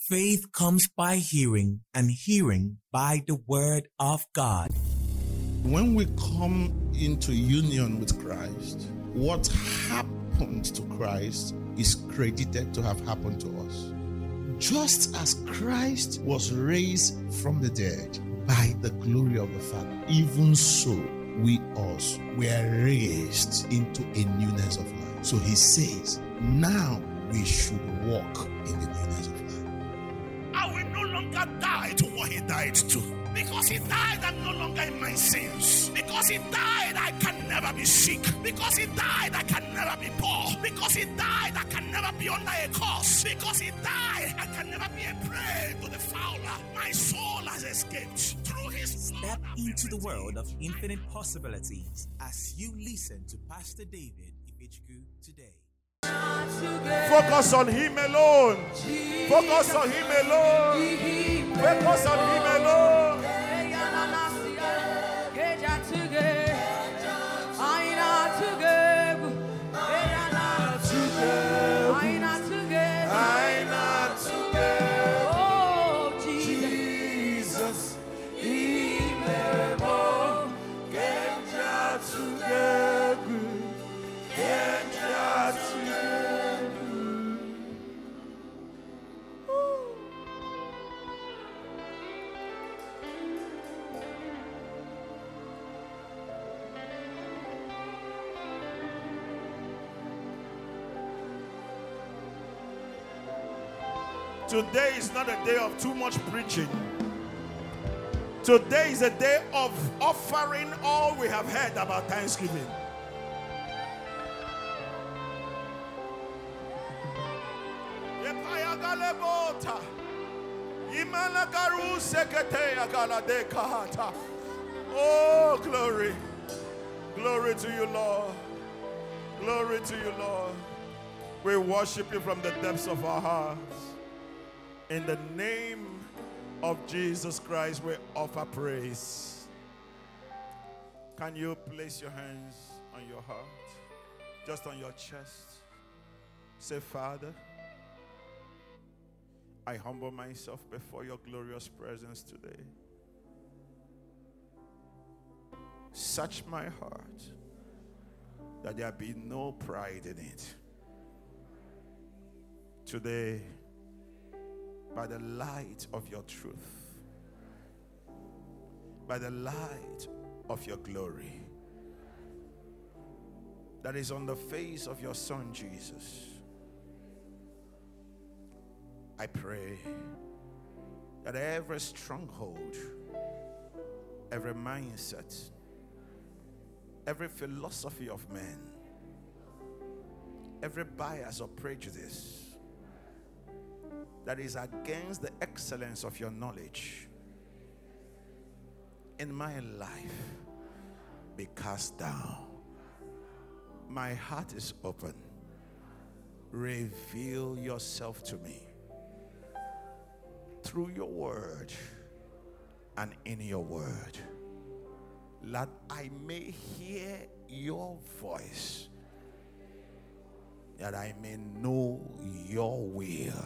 Faith comes by hearing, and hearing by the word of God. When we come into union with Christ, what happened to Christ is credited to have happened to us. Just as Christ was raised from the dead by the glory of the Father, even so we also were raised into a newness of life. So he says, now we should walk in the newness of life. I will no longer die to what he died to. Because he died, I'm no longer in my sins. Because he died, I can never be sick. Because he died, I can never be poor. Because he died, I can never be under a curse. Because he died, I can never be a prey to the fowler. My soul has escaped through his blood. Step into the world of infinite possibilities as you listen to Pastor David Ifechukwu today. Focus on him alone. Focus on him alone. Focus on him alone. Today is not a day of too much preaching. Today is a day of offering all we have heard about Thanksgiving. Oh, glory. Glory to you, Lord. Glory to you, Lord. We worship you from the depths of our hearts. In the name of Jesus Christ, we offer praise. Can you place your hands on your heart, just on your chest? Say, Father, I humble myself before your glorious presence today. Search my heart, that there be no pride in it. Today, by the light of your truth, by the light of your glory that is on the face of your Son Jesus, I pray that every stronghold, every mindset, every philosophy of man, every bias or prejudice that is against the excellence of your knowledge in my life be cast down. My heart is open. Reveal yourself to me through your word and in your word, that I may hear your voice, that I may know your will.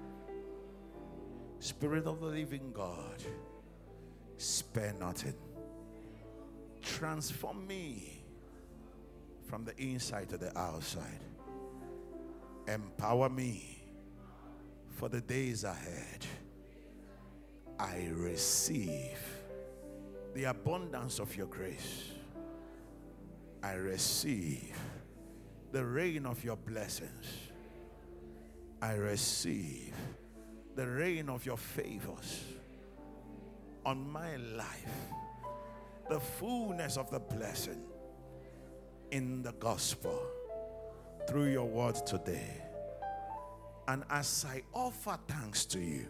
Spirit of the living God, spare nothing. Transform me from the inside to the outside. Empower me for the days ahead. I receive the abundance of your grace. I receive the rain of your blessings. I receive the rain of your favors on my life, the fullness of the blessing in the gospel through your word today. And as I offer thanks to you,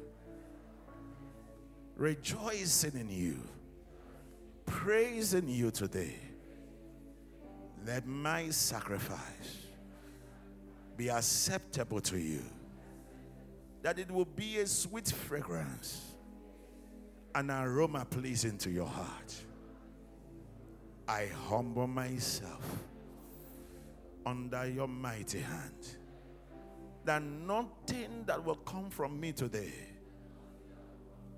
rejoicing in you, praising you today, let my sacrifice be acceptable to you, that it will be a sweet fragrance, an aroma pleasing to your heart. I humble myself under your mighty hand, that nothing that will come from me today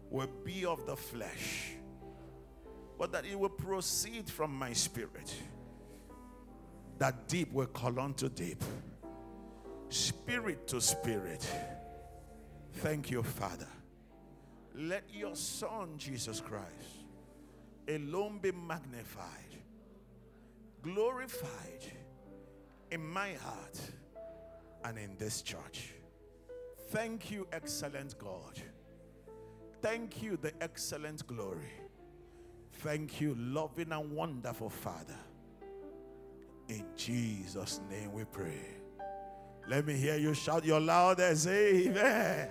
will be of the flesh, but that it will proceed from my spirit. That deep will call unto deep, spirit to spirit. Thank you, Father. Let your Son, Jesus Christ, alone be magnified, glorified in my heart and in this church. Thank you, excellent God. Thank you, the excellent glory. Thank you, loving and wonderful Father. In Jesus' name we pray. Let me hear you shout your loudest amen.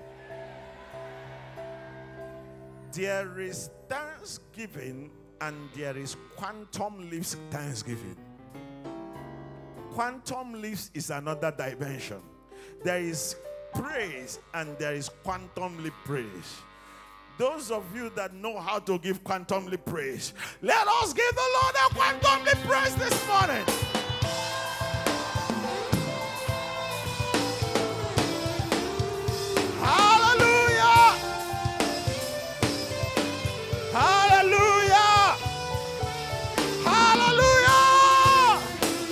There is thanksgiving and there is quantum leaps thanksgiving. Quantum leaps is another dimension. There is praise and there is quantum leap praise. Those of you that know how to give quantum leap praise, let us give the Lord a quantum leap praise this morning. Hallelujah! Hallelujah! Hallelujah!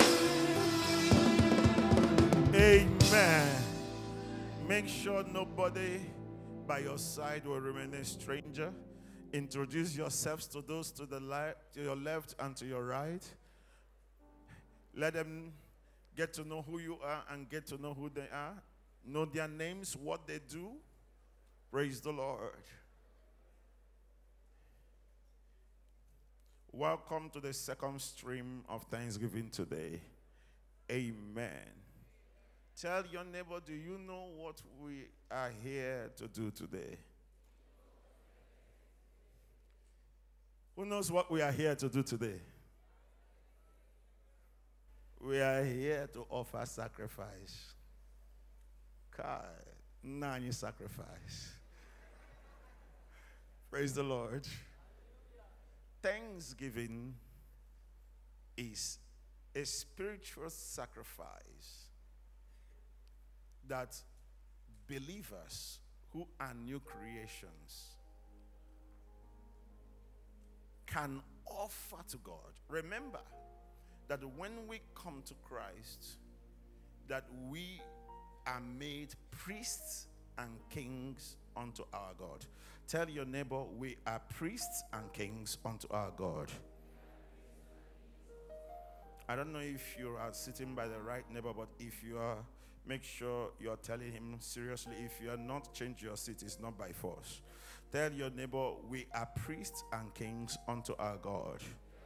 Amen. Make sure nobody by your side will remain a stranger. Introduce yourselves to those to your left and to your right. Let them get to know who you are and get to know who they are. Know their names, what they do. Praise the Lord. Welcome to the second stream of Thanksgiving today. Amen. Tell your neighbor, do you know what we are here to do today? Who knows what we are here to do today? We are here to offer sacrifice. Nani sacrifice. Praise the Lord. Thanksgiving is a spiritual sacrifice that believers who are new creations can offer to God. Remember that when we come to Christ, that we are made priests and kings unto our God. Tell your neighbor, we are priests and kings unto our God. I don't know if you are sitting by the right neighbor, but if you are, make sure you're telling him seriously. If you are not, change your seat. It's not by force. Tell your neighbor, we are priests and kings unto our God.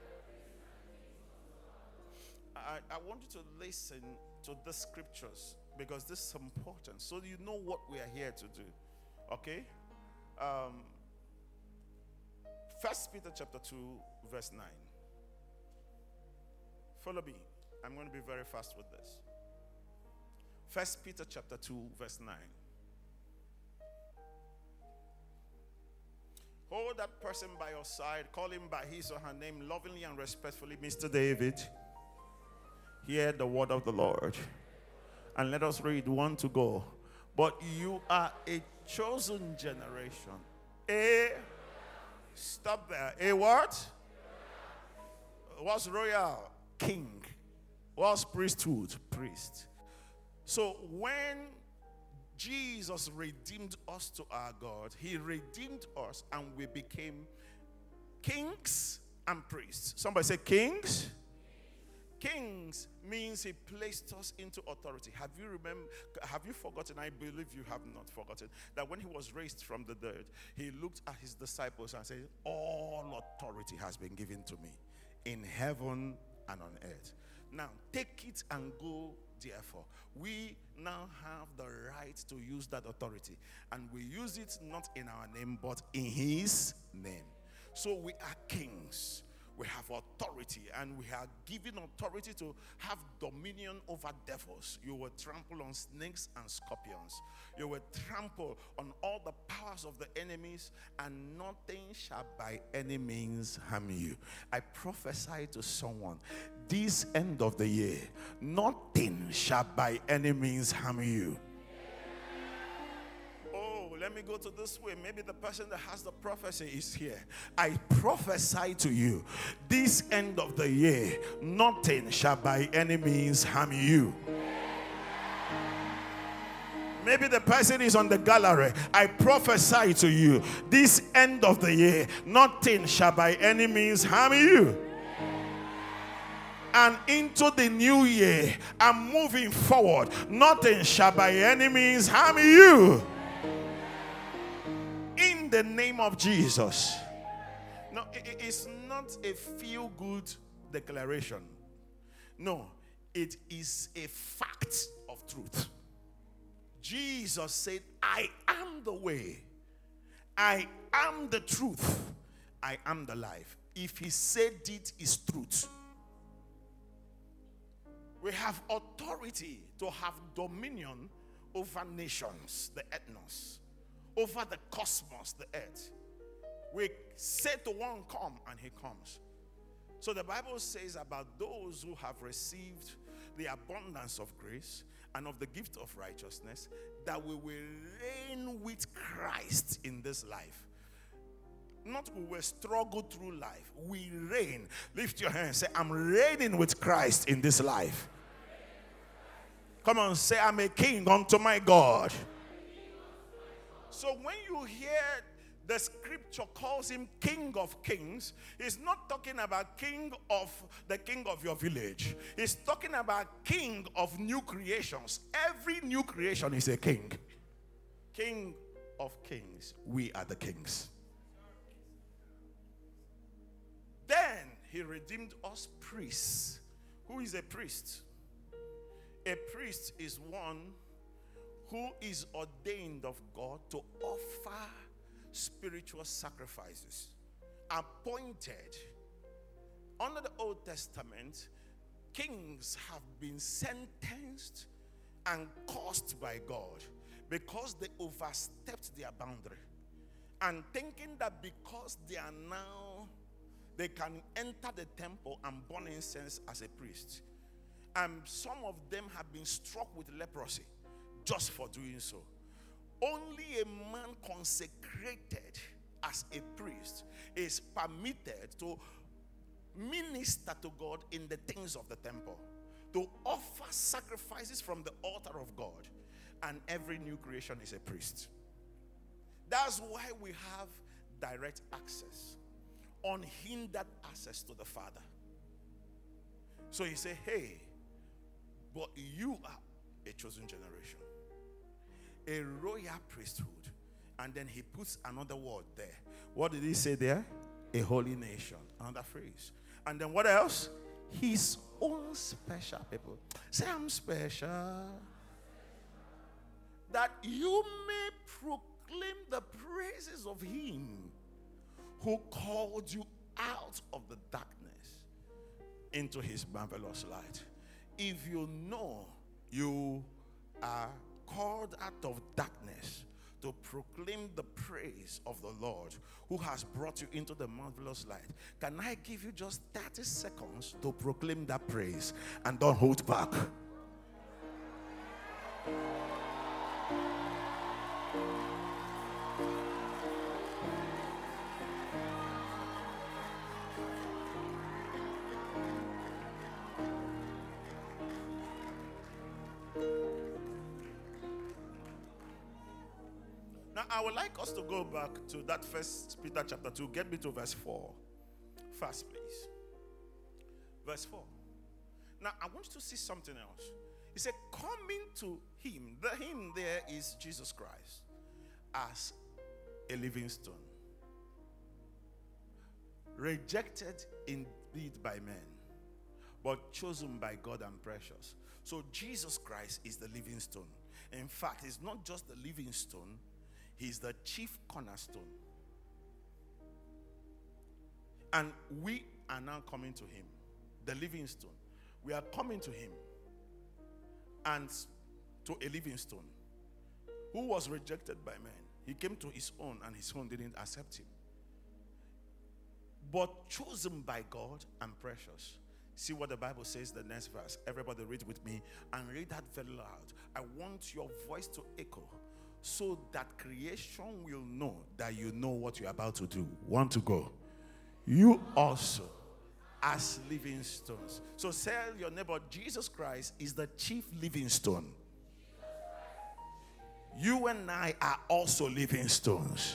I want you to listen to the scriptures because this is important, so you know what we are here to do. Okay? 1 Peter chapter 2, verse 9. Follow me. I'm going to be very fast with this. 1 Peter chapter 2, verse 9. Hold that person by your side. Call him by his or her name lovingly and respectfully. Mr. David, hear the word of the Lord. And let us read one to go. But you are a chosen generation. Stop there. A what? What's royal? King. What's priesthood? Priest. So when Jesus redeemed us to our God, he redeemed us and we became kings and priests. Somebody say kings. Kings means he placed us into authority. Have you forgotten? I believe you have not forgotten that when he was raised from the dead, he looked at his disciples and said, all authority has been given to me in heaven and on earth. Now take it and go. Therefore, we now have the right to use that authority, and we use it not in our name but in his name. So we are kings. We have authority, and we are given authority to have dominion over devils. You will trample on snakes and scorpions. You will trample on all the powers of the enemies, and nothing shall by any means harm you. I prophesy to someone, this end of the year, nothing shall by any means harm you. Oh, let let me go to this way. Maybe the person that has the prophecy is here. I prophesy to you, this end of the year, nothing shall by any means harm you. Maybe the person is on the gallery. I prophesy to you, this end of the year, nothing shall by any means harm you. And into the new year, I'm moving forward. Nothing shall by any means harm you. In the name of Jesus. No, it's not a feel-good declaration. No, it is a fact of truth. Jesus said, I am the way. I am the truth. I am the life. If he said it, is truth. We have authority to have dominion over nations, the ethnos, over the cosmos, the earth. We say to one, come, and he comes. So the Bible says about those who have received the abundance of grace and of the gift of righteousness, that we will reign with Christ in this life. Not we will struggle through life. We reign. Lift your hand and say, I'm reigning with Christ in this life. Come on, say, I'm a king unto my God. So when you hear the scripture calls him King of Kings, he's not talking about king of your village. He's talking about king of new creations. Every new creation is a king. King of Kings. We are the kings. Then he redeemed us priests. Who is a priest? A priest is one who is ordained of God to offer spiritual sacrifices. Appointed. Under the Old Testament, kings have been sentenced and cursed by God because they overstepped their boundary. And thinking that because they can enter the temple and burn incense as a priest. And some of them have been struck with leprosy just for doing so. Only a man consecrated as a priest is permitted to minister to God in the things of the temple, to offer sacrifices from the altar of God. And every new creation is a priest. That's why we have direct access, unhindered access to the Father. So he said, hey, but you are a chosen generation, a royal priesthood. And then he puts another word there. What did he say there? A holy nation. Another phrase. And then what else? His own special people. Say, I'm special. That you may proclaim the praises of him who called you out of the darkness into his marvelous light. If you know you are called out of darkness to proclaim the praise of the Lord who has brought you into the marvelous light, can I give you just 30 seconds to proclaim that praise and don't hold back? Now, I would like us to go back to that 1 Peter chapter 2. Get me to verse 4. First, please. Verse 4. Now, I want you to see something else. He said, coming to him. The him there is Jesus Christ as a living stone. Rejected indeed by men, but chosen by God and precious. So Jesus Christ is the living stone. In fact, he's not just the living stone. He's the chief cornerstone. And we are now coming to him, the living stone. We are coming to him and to a living stone who was rejected by men. He came to his own and his own didn't accept him. But chosen by God and precious. See what the Bible says, the next verse. Everybody read with me and read that very loud. I want your voice to echo so that creation will know that you know what you're about to do. Want to go? You also as living stones. So tell your neighbor, Jesus Christ is the chief living stone. You and I are also living stones.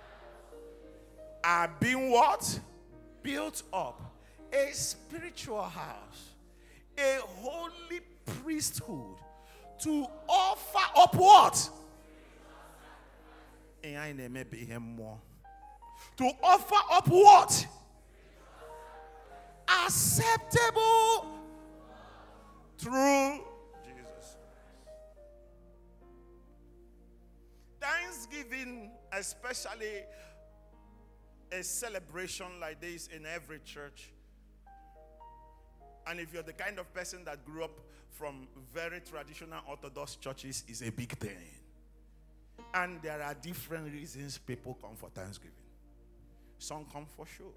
Are being what? Built up. A spiritual house. A holy priesthood. To offer up what? To offer up what? Acceptable through Jesus. Thanksgiving, especially a celebration like this in every church. And if you're the kind of person that grew up from very traditional Orthodox churches, is a big thing. And there are different reasons people come for Thanksgiving. Some come for show.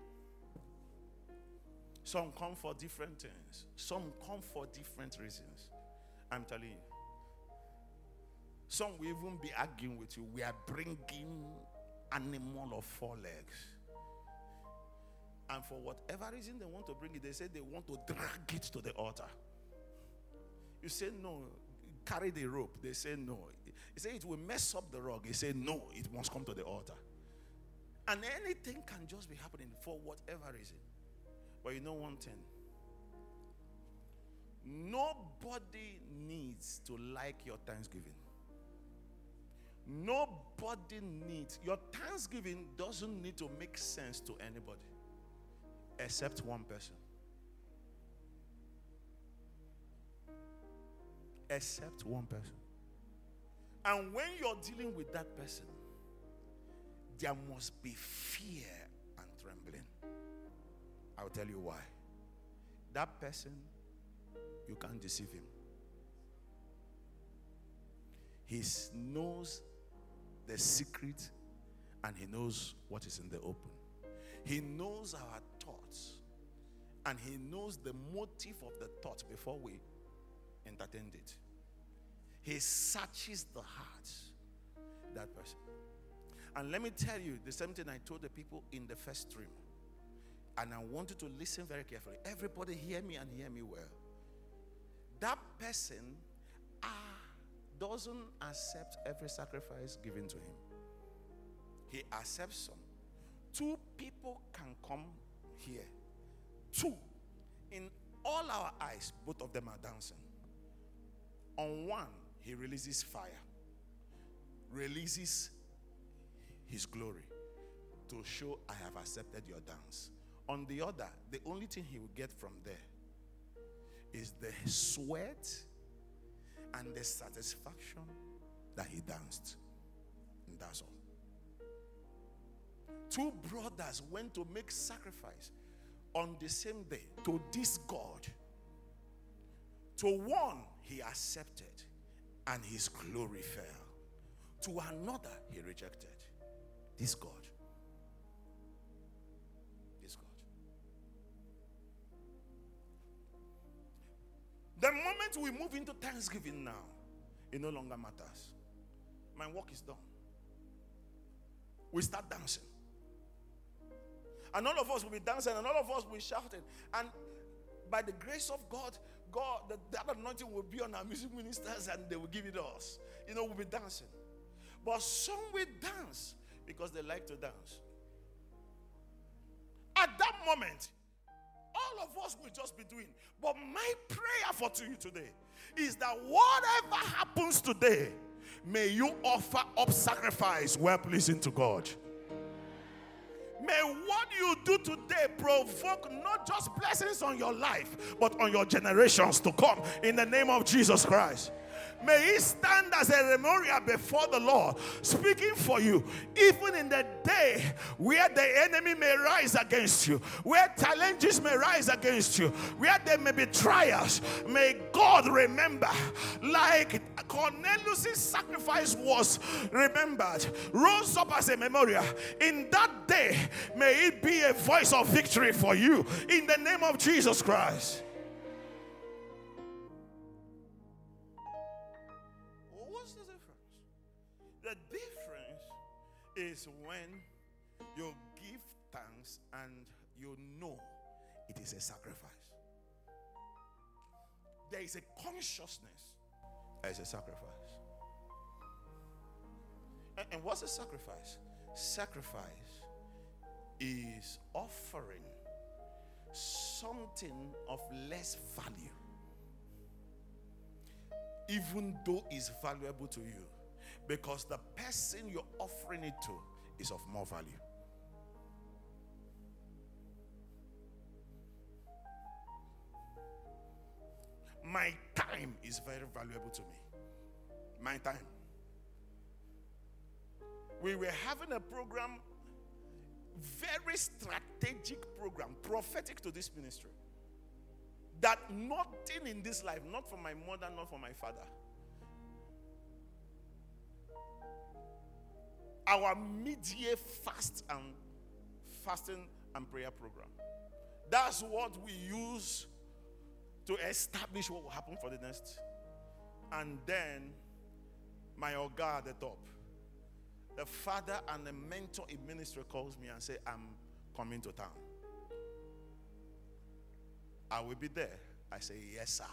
Some come for different things. Some come for different reasons. I'm telling you. Some will even be arguing with you. We are bringing animal of 4 legs. And for whatever reason they want to bring it, they say they want to drag it to the altar. You say no, carry the rope. They say no. They say it will mess up the rug. They say no, it must come to the altar. And anything can just be happening for whatever reason. But you know one thing. Nobody needs to like your Thanksgiving. Nobody needs. Your Thanksgiving doesn't need to make sense to anybody. Except one person. Except one person. And when you're dealing with that person, there must be fear and trembling. I'll tell you why. That person, you can't deceive him. He knows the secret and he knows what is in the open. He knows our thoughts and he knows the motive of the thought before we entertained it. He searches the hearts, that person. And let me tell you the same thing I told the people in the first stream. And I want you to listen very carefully. Everybody hear me and hear me well. That person doesn't accept every sacrifice given to him. He accepts some. 2 people can come here. 2. In all our eyes, both of them are dancing. On one, he releases fire. Releases his glory to show I have accepted your dance. On the other, the only thing he will get from there is the sweat and the satisfaction that he danced. And that's all. 2 brothers went to make sacrifice on the same day to this God. To one, he accepted and his glory fell. To another, he rejected. This God. This God. The moment we move into Thanksgiving now, it no longer matters. My work is done. We start dancing. And all of us will be dancing and all of us will be shouting. And by the grace of God, that anointing will be on our music ministers and they will give it us. We'll be dancing. But some will dance because they like to dance. At that moment, all of us will just be doing. But my prayer for you today is that whatever happens today, may you offer up sacrifice well pleasing to God. May what you do today provoke not just blessings on your life, but on your generations to come in the name of Jesus Christ. May it stand as a memorial before the Lord, speaking for you, even in the day where the enemy may rise against you, where challenges may rise against you, where there may be trials. May God remember, like Cornelius' sacrifice was remembered, rose up as a memorial. In that day, may it be a voice of victory for you in the name of Jesus Christ. The is when you give thanks and you know it is a sacrifice. There is a consciousness as a sacrifice. And what's a sacrifice? Sacrifice is offering something of less value, even though it's valuable to you, because the person you're offering it to is of more value. My time is very valuable to me. My time. We were having a program, very strategic program, prophetic to this ministry, that nothing in this life, not for my mother, not for my father, our mid-year fasting and prayer program, that's what we use to establish what will happen for the next. And then my Oga at the top, the father and the mentor in ministry, calls me and say, I'm coming to town. I will be there. I say, yes, sir.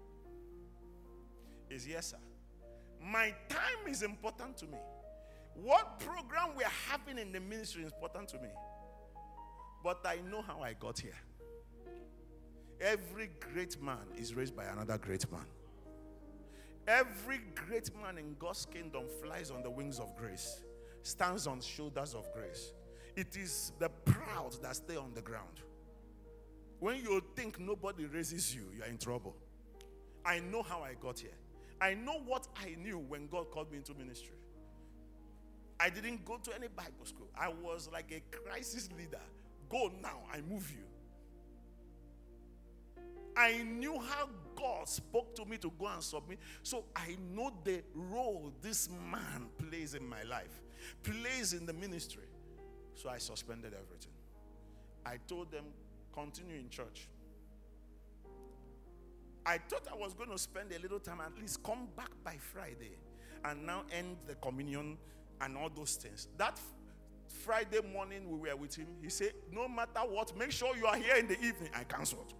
Is yes, sir. My time is important to me. What program we are having in the ministry is important to me. But I know how I got here. Every great man is raised by another great man. Every great man in God's kingdom flies on the wings of grace, stands on shoulders of grace. It is the proud that stay on the ground. When you think nobody raises you, you are in trouble. I know how I got here. I know what I knew when God called me into ministry. I didn't go to any Bible school. I was like a crisis leader. Go now, I move you. I knew how God spoke to me to go and submit. So I know the role this man plays in my life, plays in the ministry. So I suspended everything. I told them, continue in church. I thought I was going to spend a little time, at least come back by Friday, and now end the communion and all those things. That Friday morning we were with him. He said, no matter what, make sure you are here in the evening. I canceled.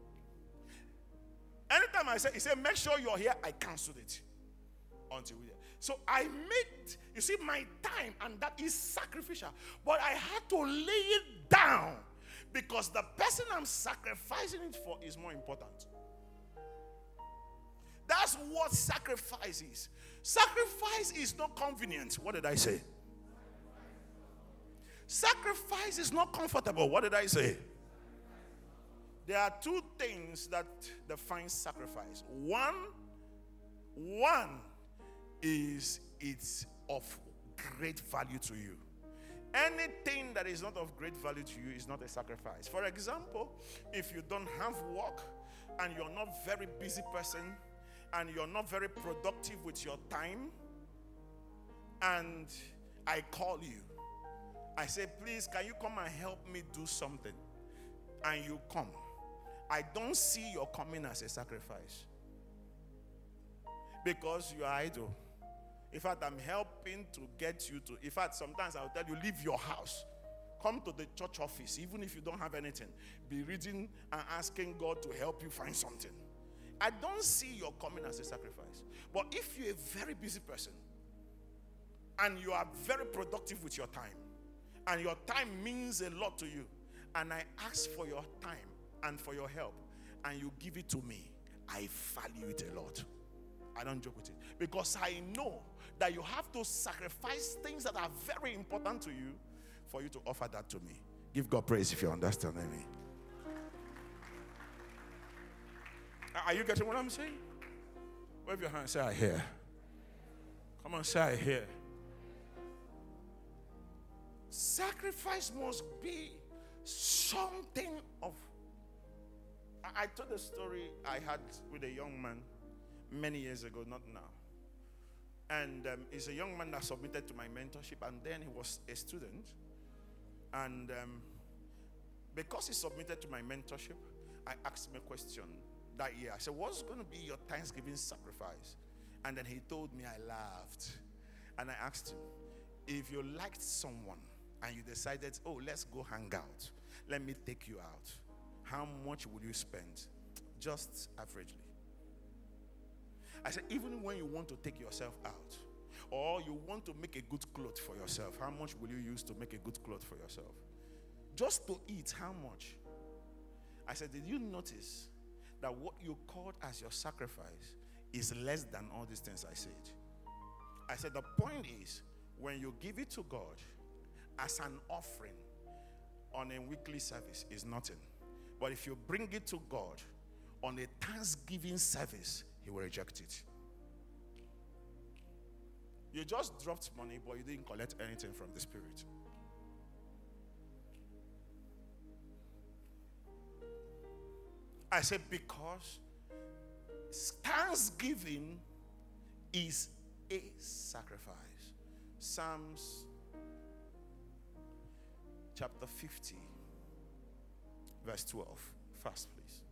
Anytime I say, he said, make sure you're here, I canceled it. Until we. So I made, you see, my time, and that is sacrificial. But I had to lay it down because the person I'm sacrificing it for is more important. That's what sacrifice is. Sacrifice is not convenient. What did I say? Sacrifice is not comfortable. What did I say? There are two things that define sacrifice. One is it's of great value to you. Anything that is not of great value to you is not a sacrifice. For example, if you don't have work and you're not very busy person and you're not very productive with your time, and I call you, I say, please, can you come and help me do something? And you come. I don't see your coming as a sacrifice because you are idle. In fact, I'm helping to get you to. In fact, sometimes I'll tell you, leave your house. Come to the church office, even if you don't have anything. Be reading and asking God to help you find something. I don't see your coming as a sacrifice. But if you're a very busy person and you are very productive with your time, and your time means a lot to you, and I ask for your time and for your help, and you give it to me, I value it a lot. I don't joke with it. Because I know that you have to sacrifice things that are very important to you for you to offer that to me. Give God praise if you understand me. Are you getting what I'm saying? Wave your hand, say I hear. Come on, say I hear. Sacrifice must be something of. I told a story I had with a young man many years ago, not now. And he's a young man that submitted to my mentorship, and then he was a student. And because he submitted to my mentorship, I asked him a question that year. I said, what's going to be your Thanksgiving sacrifice? And then he told me. I laughed. And I asked him, If you liked someone and you decided, oh, let's go hang out, let me take you out, how much would you spend? Just averagely. I said, even when you want to take yourself out, or you want to make a good cloth for yourself, how much will you use to make a good cloth for yourself? Just to eat, how much? I said, did you notice that what you called as your sacrifice is less than all these things I said? I said, the point is, when you give it to God as an offering on a weekly service, is nothing. But if you bring it to God on a Thanksgiving service, He will reject it. You just dropped money, but you didn't collect anything from the Spirit. I said, because Thanksgiving is a sacrifice. Psalms chapter 50, verse 12. Fast, please.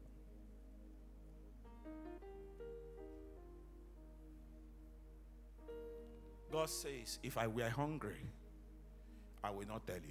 God says, if I were hungry, I will not tell you.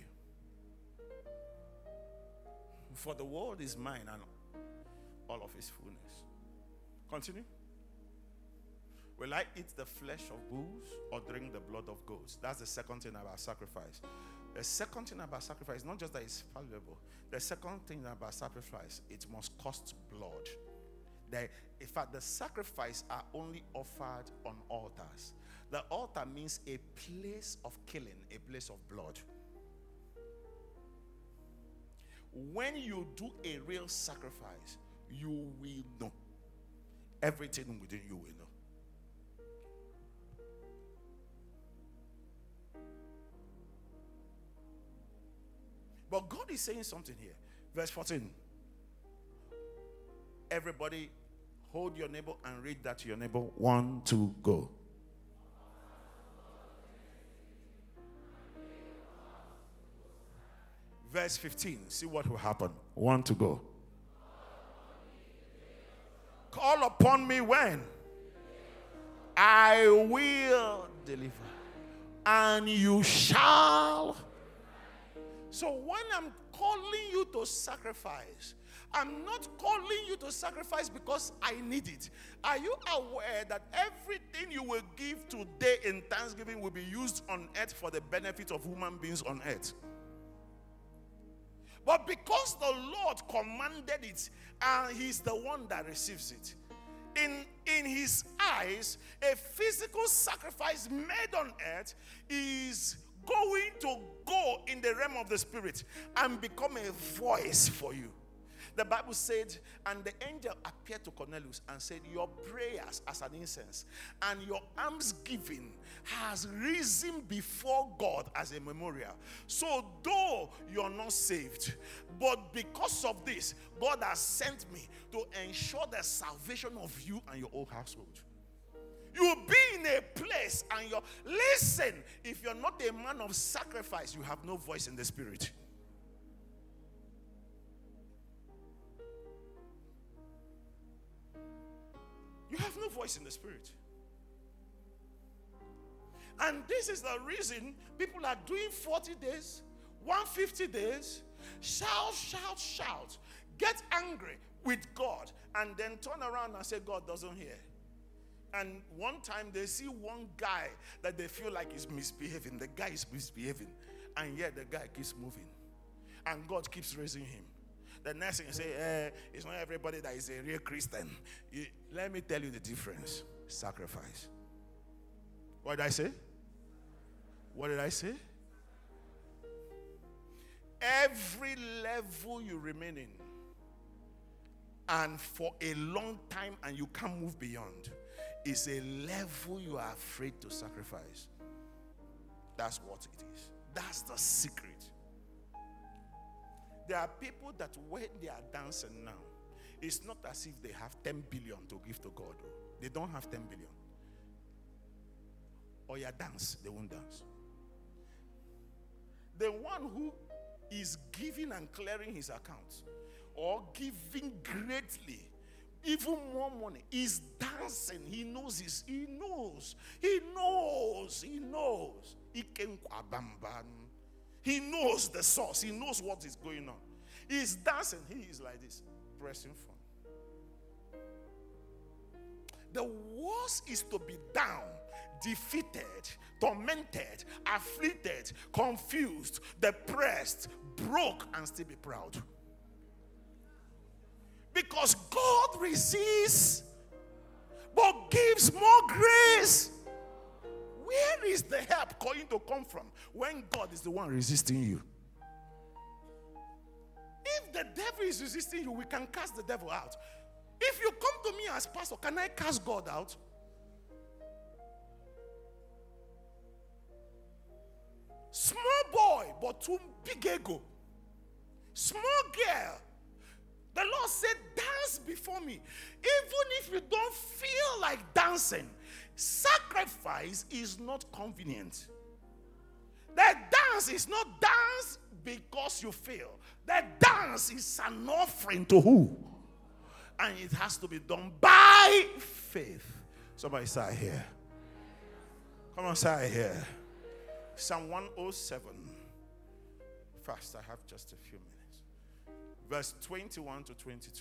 For the world is mine and all of its fullness. Continue. Will I eat the flesh of bulls or drink the blood of goats? That's the second thing about sacrifice. The second thing about sacrifice is not just that it's valuable. The second thing about sacrifice, it must cost blood. In fact, the sacrifice are only offered on altars. The altar means a place of killing, a place of blood. When you do a real sacrifice, you will know. Everything within you will know. But God is saying something here. Verse 14. Everybody hold your neighbor and read that to your neighbor. 1, 2, go. Verse 15. See what will happen. 1 to go. Call upon me when? I will deliver. And you shall. So when I'm calling you to sacrifice, I'm not calling you to sacrifice because I need it. Are you aware that everything you will give today in Thanksgiving will be used on earth for the benefit of human beings on earth? But because the Lord commanded it, and He's the one that receives it, in His eyes, a physical sacrifice made on earth is going to go in the realm of the Spirit and become a voice for you. The Bible said, and the angel appeared to Cornelius and said, your prayers as an incense and your almsgiving has risen before God as a memorial. So though you're not saved, but because of this, God has sent me to ensure the salvation of you and your whole household. You'll be in a place and listen, if you're not a man of sacrifice, you have no voice in the Spirit. You have no voice in the Spirit. And this is the reason people are doing 40 days, 150 days, shout, shout, shout, get angry with God, and then turn around and say God doesn't hear. And one time they see one guy that they feel like is misbehaving. The guy is misbehaving, and yet the guy keeps moving, and God keeps raising him. The next thing you say, it's not everybody that is a real Christian. Let me tell you the difference. Sacrifice. What did I say? What did I say? Every level you remain in, and for a long time, and you can't move beyond, is a level you are afraid to sacrifice. That's what it is. That's the secret. There are people that when they are dancing now, it's not as if they have 10 billion to give to God. They don't have 10 billion. Or you dance, they won't dance. The one who is giving and clearing his accounts, or giving greatly, even more money, is dancing. He knows. He knows the source. He knows what is going on. He's dancing. He is like this, pressing phone. The worst is to be down, defeated, tormented, afflicted, confused, depressed, broke, and still be proud. Because God resists, but gives more grace. Where is the help going to come from when God is the one resisting you? If the devil is resisting you, we can cast the devil out. If you come to me as pastor, can I cast God out? Small boy, but too big ego. Small girl. The Lord said, dance before me. Even if you don't feel like dancing, sacrifice is not convenient. The dance is not dance because you feel. The dance is an offering to who? And it has to be done by faith. Somebody say here. Come on, say here. Psalm 107. Fast, I have just a few minutes. Verse 21 to 22.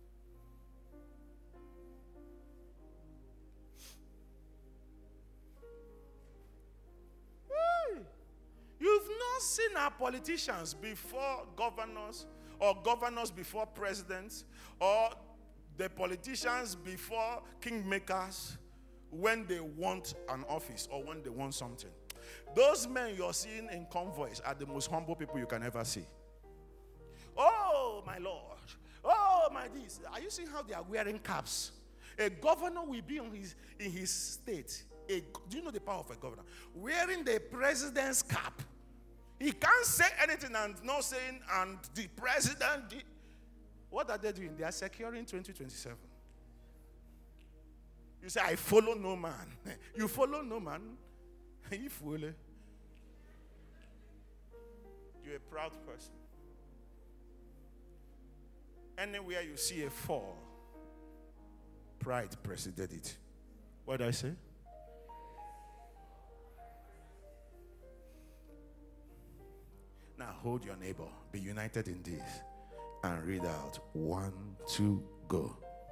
You've not seen our politicians before governors, or governors before presidents, or the politicians before kingmakers when they want an office or when they want something. Those men you're seeing in convoys are the most humble people you can ever see. Oh, my Lord. Oh, my this. Are you seeing how they are wearing caps? A governor will be in his state. Do you know the power of a governor? Wearing the president's cap. He can't say anything and not saying, and the president did. What are they doing? They are securing 2027. You say, I follow no man. You follow no man. You fool. You're a proud person. Anywhere you see a fall, pride preceded it. What did I say? Now hold your neighbor. Be united in this. And read out. 1, 2, go.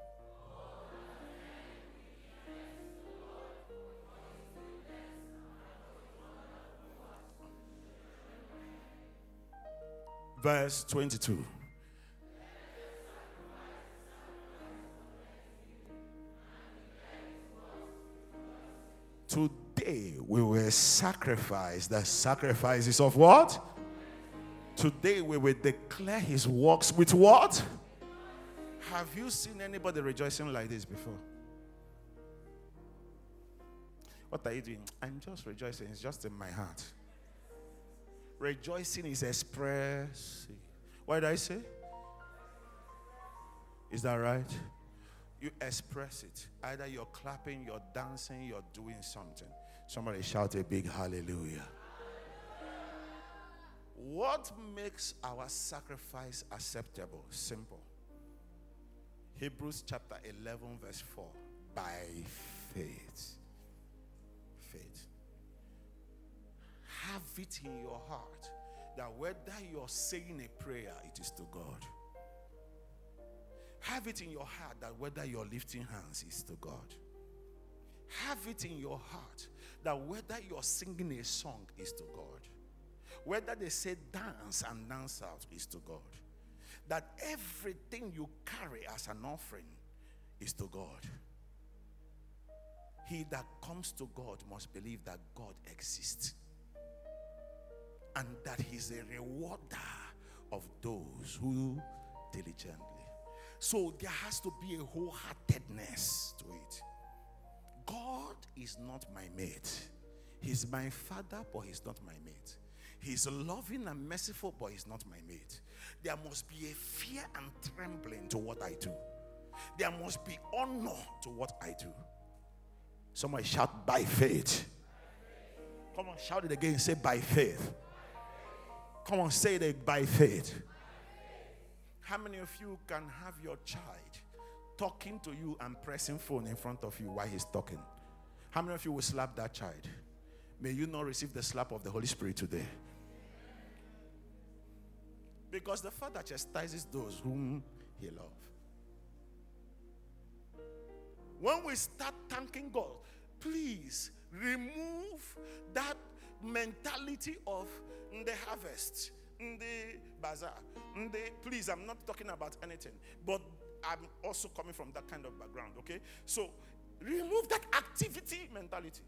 Verse 22. Today we will sacrifice the sacrifices of what? Today we will declare his works with what? Have you seen anybody rejoicing like this before? What are you doing? I'm just rejoicing. It's just in my heart. Rejoicing is expressive. What did I say? Is that right? You express it. Either you're clapping, you're dancing, you're doing something. Somebody shout a big hallelujah. What makes our sacrifice acceptable? Simple. Hebrews chapter 11 verse 4. By faith. Faith. Have it in your heart that whether you're saying a prayer, it is to God. Have it in your heart that whether you're lifting hands is to God. Have it in your heart that whether you're singing a song is to God. Whether they say dance and dance out is to God. That everything you carry as an offering is to God. He that comes to God must believe that God exists. And that he's a rewarder of those who diligently. So there has to be a wholeheartedness to it. God is not my mate. He's my father, but he's not my mate. He's loving and merciful, but he's not my mate. There must be a fear and trembling to what I do. There must be honor to what I do. Somebody shout by faith. Come on, shout it again. Say by faith. Come on, say it by faith. How many of you can have your child talking to you and pressing phone in front of you while he's talking? How many of you will slap that child? May you not receive the slap of the Holy Spirit today. Because the Father chastises those whom he loves. When we start thanking God, please remove that mentality of the harvest, the bazaar. Please, I'm not talking about anything, but I'm also coming from that kind of background, okay? So, remove that activity mentality.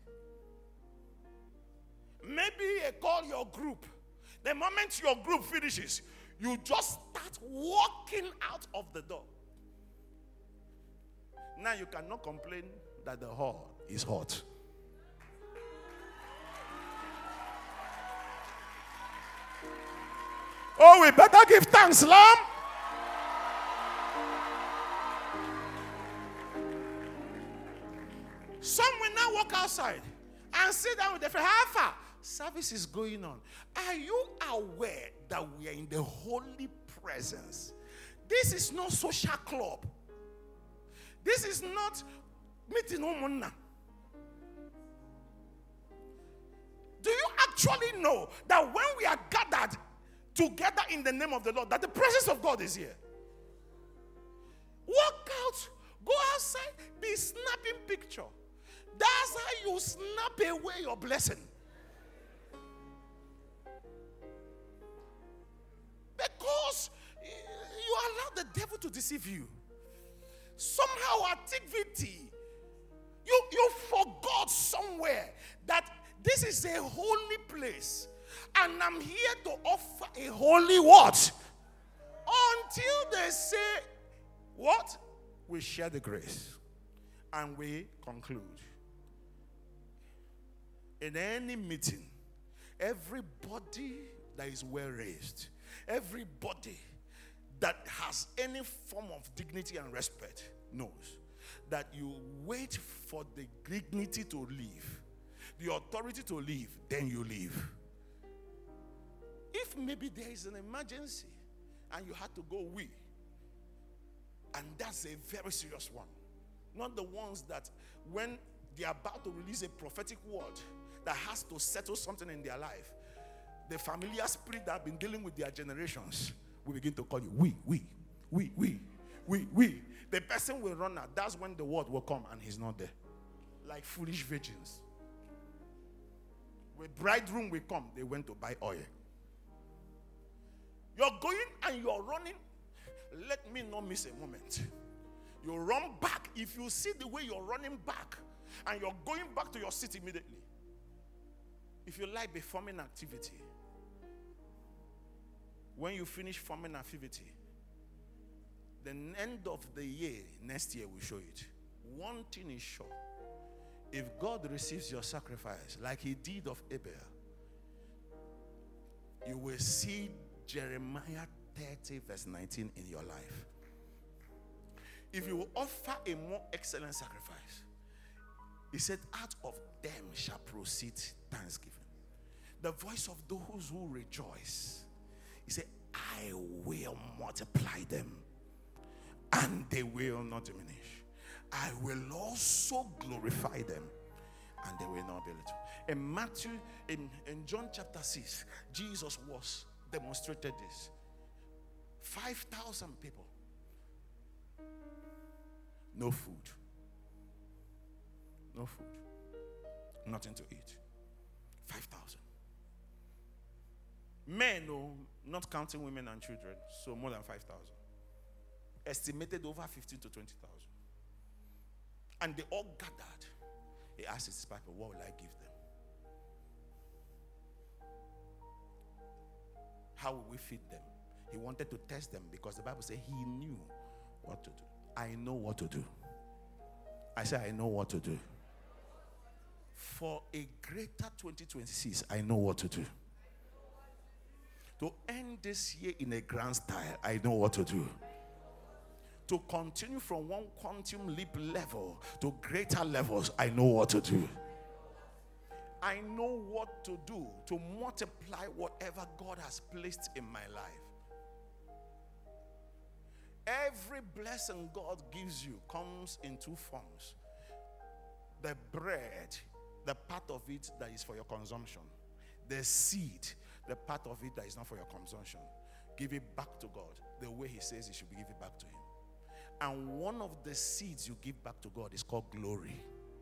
Maybe call your group. The moment your group finishes, you just start walking out of the door. Now you cannot complain that the hall is hot. Oh, we better give thanks, Lamb. Some will now walk outside and sit down with the friend. How far? Service is going on. Are you aware that we are in the holy presence? This is not social club. This is not meeting umuna. Do you actually know that when we are gathered together in the name of the Lord, that the presence of God is here? Walk out, go outside, be snapping picture. That's how you snap away your blessing. Because you allow the devil to deceive you. Somehow activity, you forgot somewhere that this is a holy place. And I'm here to offer a holy what? Until they say, what? We share the grace. And we conclude. In any meeting, everybody that is well raised, everybody that has any form of dignity and respect knows that you wait for the dignity to leave, the authority to leave, then you leave. If maybe there is an emergency and you had to go away, and that's a very serious one, not the ones that when they're about to release a prophetic word that has to settle something in their life, the familiar spirit that have been dealing with their generations will begin to call you we. The person will run out. That's when the word will come and he's not there. Like foolish virgins. When bridegroom will come, they went to buy oil. You're going and you're running. Let me not miss a moment. You run back. If you see the way you're running back and you're going back to your seat immediately, if you like be forming activity, when you finish forming activity, the end of the year, next year will show it. One thing is sure. If God receives your sacrifice like he did of Abel, you will see Jeremiah 30 verse 19 in your life. If you will offer a more excellent sacrifice, he said, out of them shall proceed thanksgiving. The voice of those who rejoice. He said, I will multiply them and they will not diminish. I will also glorify them and they will not be little. In Matthew, in John chapter 6, Jesus was demonstrated this. 5,000 people. No food. No food. Nothing to eat. 5,000. Men, no, not counting women and children, so more than 5,000. Estimated over 15 to 20,000. And they all gathered. He asked his disciples, what will I give them? How will we feed them? He wanted to test them because the Bible said he knew what to do. I know what to do. I said, I know what to do. For a greater 2026, I know what to do. To end this year in a grand style, I know what to do. To continue from one quantum leap level to greater levels, I know what to do. I know what to do to multiply whatever God has placed in my life. Every blessing God gives you comes in two forms. The bread, the part of it that is for your consumption. The seed, the part of it that is not for your consumption. Give it back to God the way he says you should give it back to him. And one of the seeds you give back to God is called glory.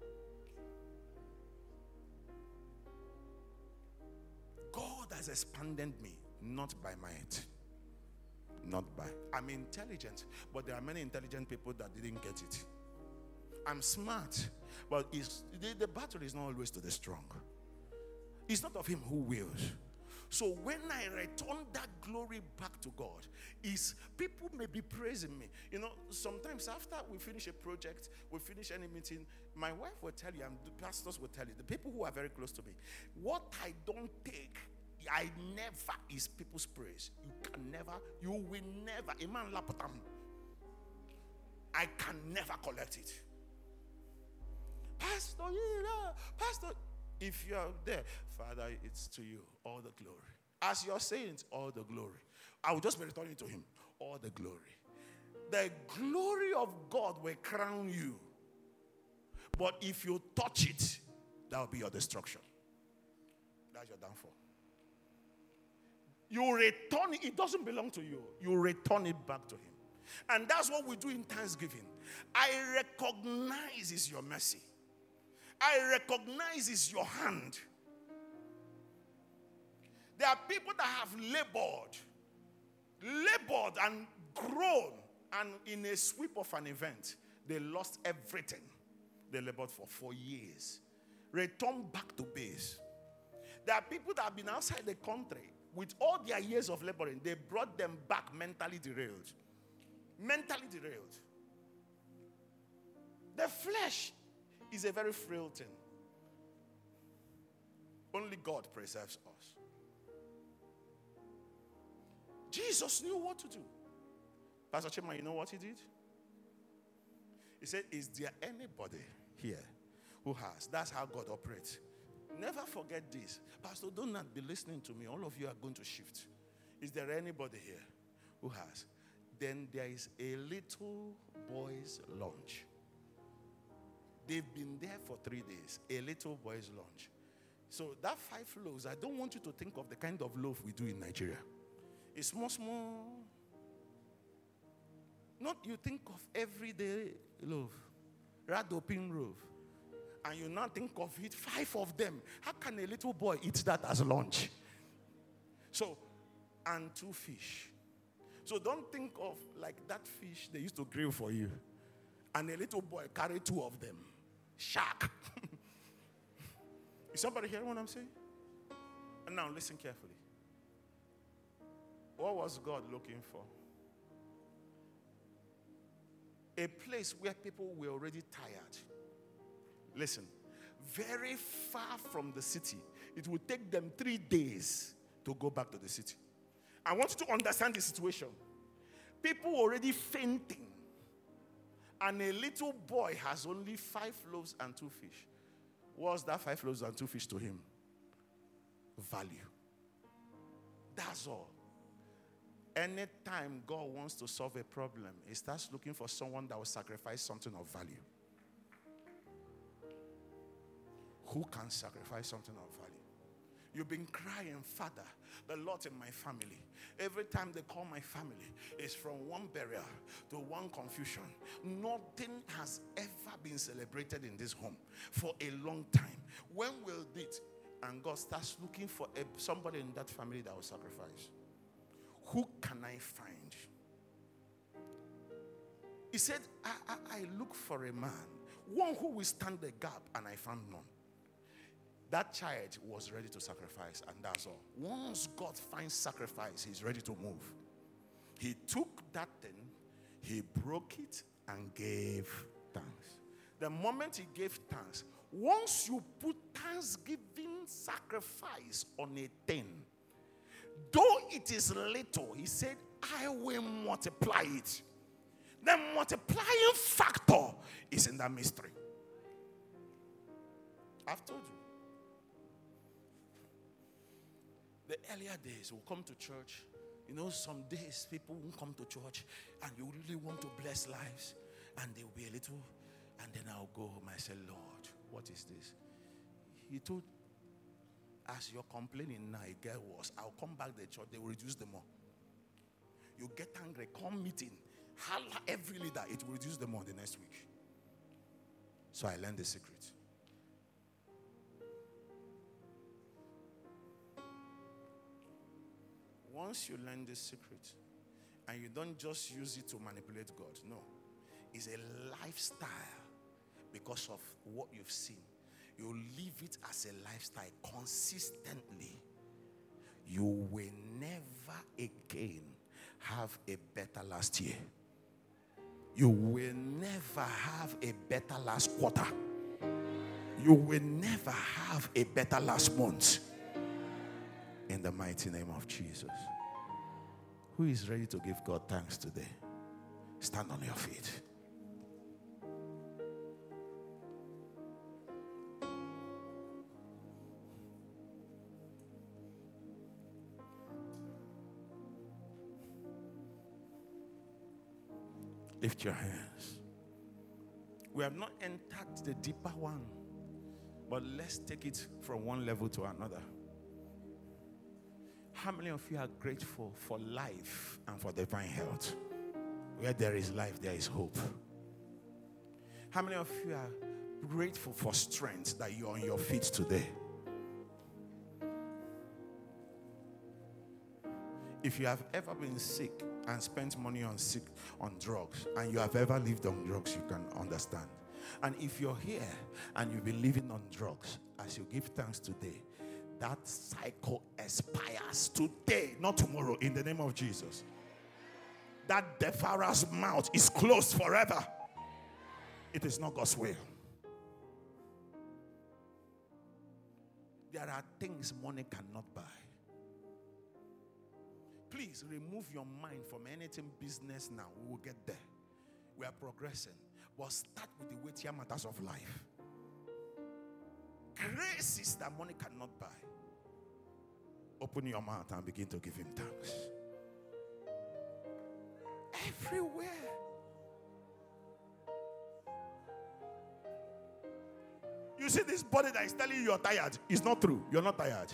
God has expanded me, not by might. Not by. I'm intelligent, but there are many intelligent people that didn't get it. I'm smart, but the battle is not always to the strong. It's not of him who wills. So when I return that glory back to God, people may be praising me. You know, sometimes after we finish a project, we finish any meeting, my wife will tell you, and the pastors will tell you, the people who are very close to me, what I don't take, I never is people's praise. You will never. Iman lapatam. I can never collect it. Pastor, Pastor, if you are there, Father, it's to you, all the glory. As you're saying it, all the glory. I will just be returning to him, all the glory. The glory of God will crown you. But if you touch it, that will be your destruction. That's your downfall. You return it. It doesn't belong to you. You return it back to him. And that's what we do in Thanksgiving. I recognize it's your mercy. I recognize it's your hand. There are people that have labored and grown, and in a sweep of an event, they lost everything they labored for years. Return back to base. There are people that have been outside the country with all their years of laboring. They brought them back mentally derailed. Mentally derailed. The flesh is a very frail thing. Only God preserves us. Jesus knew what to do. Pastor Chima, you know what he did? He said, is there anybody here who has? That's how God operates. Never forget this. Pastor, do not be listening to me. All of you are going to shift. Is there anybody here who has? Then there is a little boy's lunch. They've been there for 3 days. A little boy's lunch. So that 5 loaves, I don't want you to think of the kind of loaf we do in Nigeria. It's small. Not you think of everyday loaf. Radopin loaf. And you now think of it, 5 of them. How can a little boy eat that as lunch? So, and 2 fish. So don't think of like that fish they used to grill for you. And a little boy carried 2 of them. Shark. Is somebody hearing what I'm saying? And now listen carefully. What was God looking for? A place where people were already tired. Listen, very far from the city. It would take them 3 days to go back to the city. I want you to understand the situation. People already fainting. And a little boy has only 5 loaves and 2 fish. What's that 5 loaves and 2 fish to him? Value. That's all. Anytime God wants to solve a problem, he starts looking for someone that will sacrifice something of value. Who can sacrifice something of value? You've been crying, Father, the Lord in my family. Every time they call my family, it's from one burial to one confusion. Nothing has ever been celebrated in this home for a long time. When will it? And God starts looking for somebody in that family that will sacrifice. Who can I find? He said, I look for a man, one who will stand the gap, and I found none. That child was ready to sacrifice, and that's all. Once God finds sacrifice, he's ready to move. He took that thing, he broke it, and gave thanks. The moment he gave thanks, once you put thanksgiving sacrifice on a thing, though it is little, he said, I will multiply it. The multiplying factor is in that mystery. I've told you. The earlier days, we'll come to church. You know, some days people won't come to church and you really want to bless lives. And they'll be a little, and then I'll go home and say, Lord, what is this? He told, as you're complaining now, it get worse. I'll come back to the church, they will reduce them more. You get angry, come meeting, holla every leader, it will reduce them more the next week. So I learned the secret. Once you learn this secret, and you don't just use it to manipulate God, no. It's a lifestyle because of what you've seen. You live it as a lifestyle consistently. You will never again have a better last year. You will never have a better last quarter. You will never have a better last month. In the mighty name of Jesus. Who is ready to give God thanks today? Stand on your feet. Lift your hands. We have not entered the deeper one, but let's take it from one level to another. How many of you are grateful for life and for divine health? Where there is life, there is hope. How many of you are grateful for strength that you're on your feet today? If you have ever been sick and spent money on drugs, and you have ever lived on drugs, you can understand. And if you're here and you've been living on drugs, as you give thanks today, that cycle expires today, not tomorrow, in the name of Jesus. That devourer's mouth is closed forever. It is not God's will. There are things money cannot buy. Please remove your mind from anything business now. We will get there. We are progressing. But start with the weightier matters of life. Graces that money cannot buy. Open your mouth and begin to give him thanks. Everywhere. You see this body that is telling you you're tired. It's not true. You're not tired.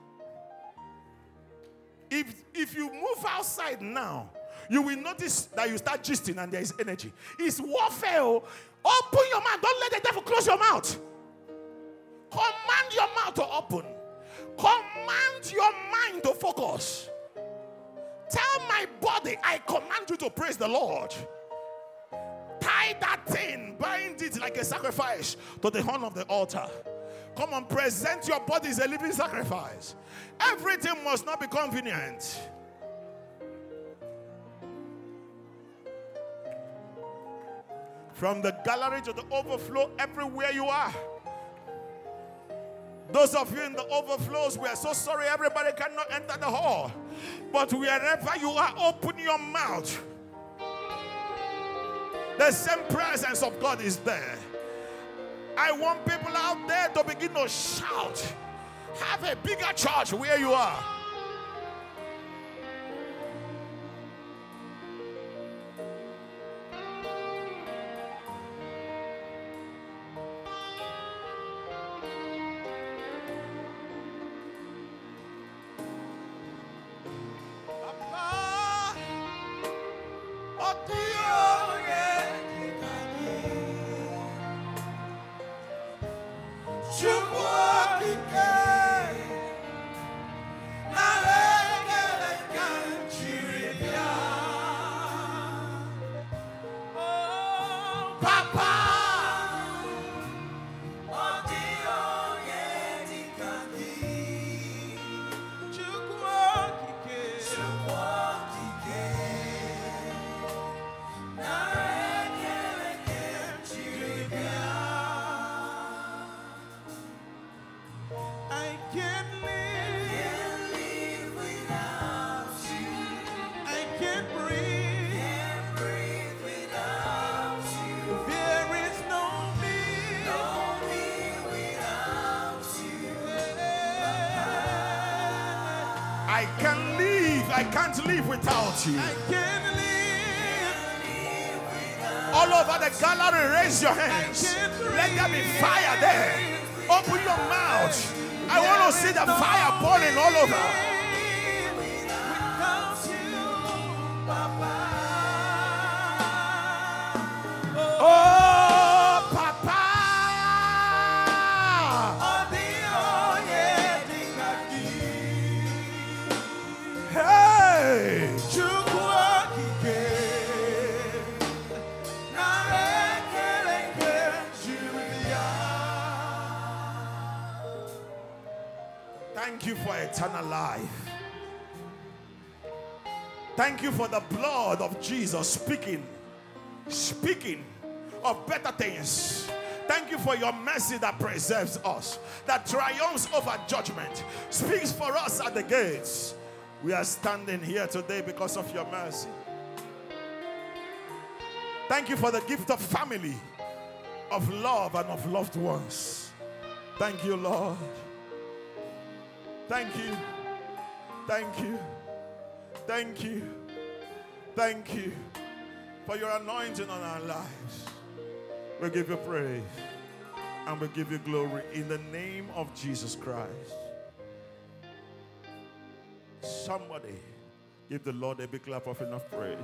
If you move outside now, you will notice that you start gisting and there is energy. It's warfare. Open your mouth. Don't let the devil close your mouth. Command your mouth to open. Command your mind to focus. Tell my body, I command you to praise the Lord. Tie that thing, bind it like a sacrifice to the horn of the altar. Come on, present your body as a living sacrifice. Everything must not be convenient. From the gallery to the overflow, everywhere you are. Those of you in the overflows, we are so sorry everybody cannot enter the hall. But wherever you are, open your mouth. The same presence of God is there. I want people out there to begin to shout. Have a bigger church where you are. I can't live without you. I can't live. All over the gallery, raise your hands. Let there be fire there. Open your mouth. I want to see the fire burning all over. Oh, Papa. Hey. Thank you for eternal life. Thank you for the blood of Jesus speaking of better things. Thank you for your mercy that preserves us, that triumphs over judgment, speaks for us at the gates. We are standing here today because of your mercy. Thank you for the gift of family, of love, and of loved ones. Thank you, Lord. Thank you. Thank you. Thank you. Thank you for your anointing on our lives. We give you praise and we give you glory in the name of Jesus Christ. Somebody give the Lord a big clap of enough praise.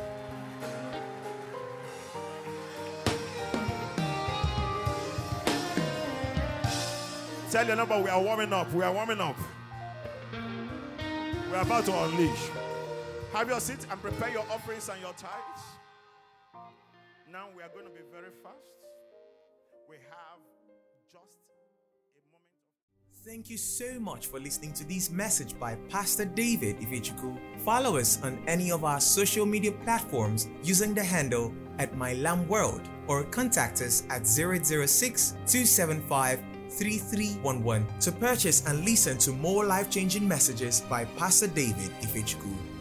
Tell your neighbor, we are warming up. We are warming up. We are about to unleash. Have your seat and prepare your offerings and your tithes. Now we are going to be very fast. We have just a moment. Thank you so much for listening to this message by Pastor David Ifechukwu. Follow us on any of our social media platforms using the handle @MyLambWorld or contact us at 006-275-3311 to purchase and listen to more life-changing messages by Pastor David Ifechukwu.